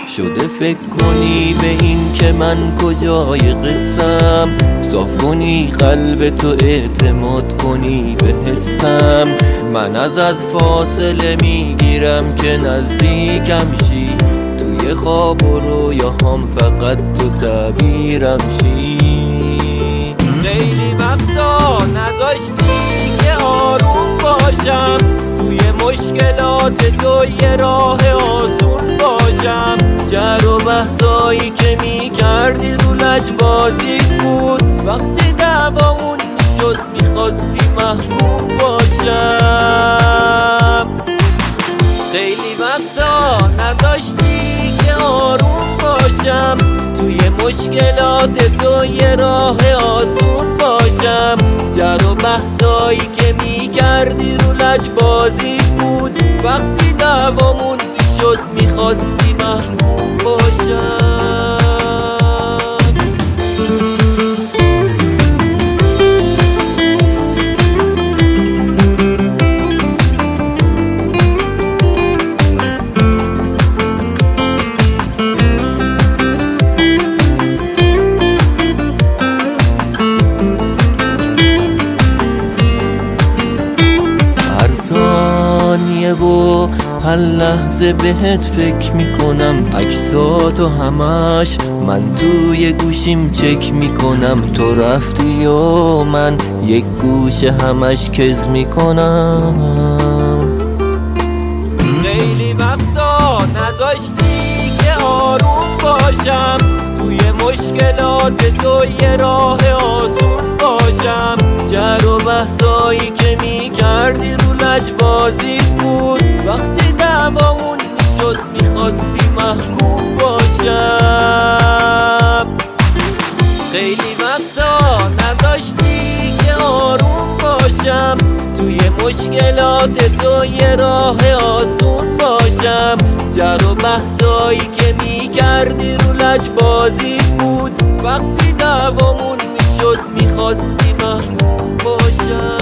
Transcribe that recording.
شده فکر کنی به این که من کجای قصم، صاف کنی قلب تو اعتماد کنی به حسم. من از فاصله میگیرم که نزدیکم شی، توی خواب و رویاهام فقط تو تعبیرم شی. خیلی وقتا نذاشتی که آروم باشم، توی مشکلات تو یه راه آسون باشم. جر و بحثایی که میکردی رو لجبازی بود، وقتی دعوامون میشد میخواستی محکوم باشم. خیلی وقتا نذاشتی که آروم باشم، توی مشکلات تو یه راه آسون باشم. جر و بحثایی که میکردی رو لجبازی بود، وقتی دعوامون میشد میخواستی محکوم باشم. و هر لحظه بهت فکر میکنم، عکساتو همش من توی گوشیم چک میکنم. تو رفتی و من یک گوشه همش کز میکنم. خیلی وقتا نذاشتی که آروم باشم، توی مشکلات تو یه راه آسون باشم. جر و بحثایی که میکردی رو لجبازی بود، وقتی دعوامون میشد میخواستی محکوم باشم. خیلی وقتا نذاشتی که آروم باشم، توی مشکلات تو یه راه آسون باشم. جر و بحثایی که میکردی رو لجبازی بود، وقتی دعوامون میشد میخواستی محکوم باشم.